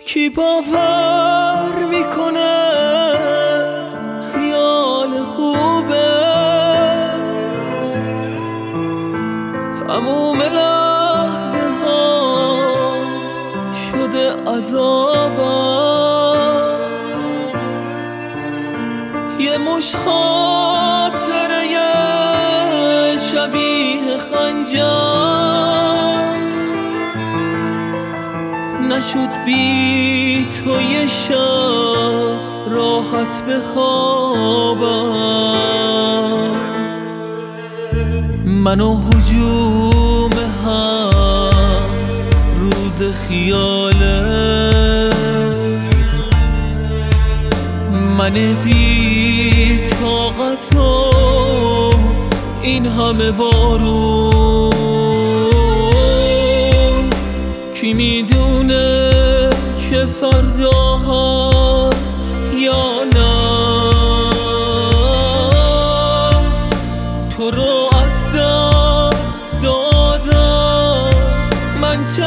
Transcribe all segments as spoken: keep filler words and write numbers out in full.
کی باور میکنه خیال خوبه تموم لحظه ها شده عذابم یه مش خاطره شبیه خنجر نشد بی تو یه شب راحت بخوابم منو هجوم هم روز خیاله من بی طاقتو این همه بارون کی میدونه که فردا هست یا نه تو رو از دست دادم من چه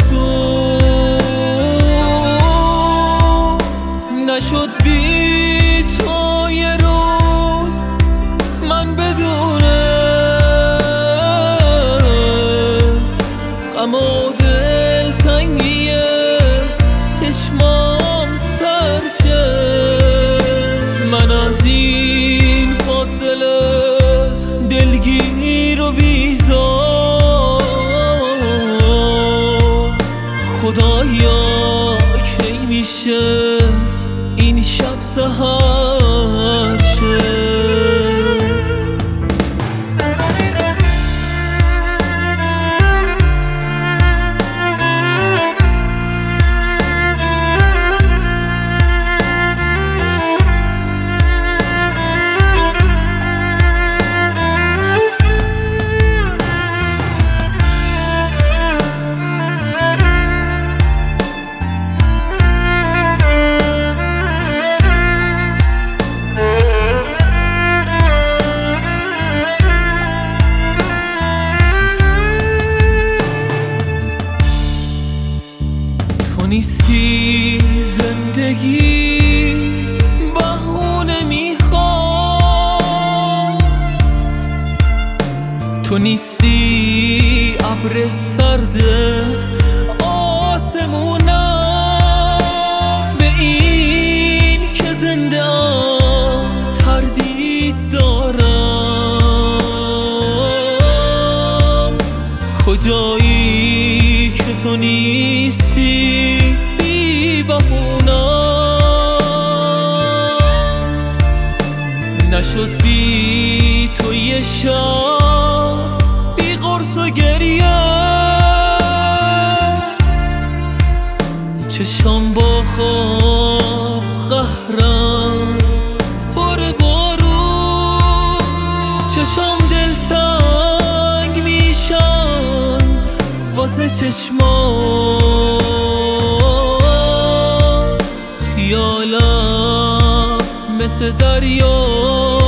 آسون نشد بی تو یه روز من بدونه غم و دلتنگی چشمام سرشه من از این فاصله دلگیر و بیزار خدایا کی میشه این شب سحر شه نیستی زندگی بهونه میخواد تو نیستی ابر سرد آسمونم به این که زنده ام تردید دارم کجایی که تو نیستی نشد بی تو یه شب بی قرص و گریه چشام با خواب قهرم پر بارون چشام دلتنگ میشن واسه چشمات خیالم مثل دریا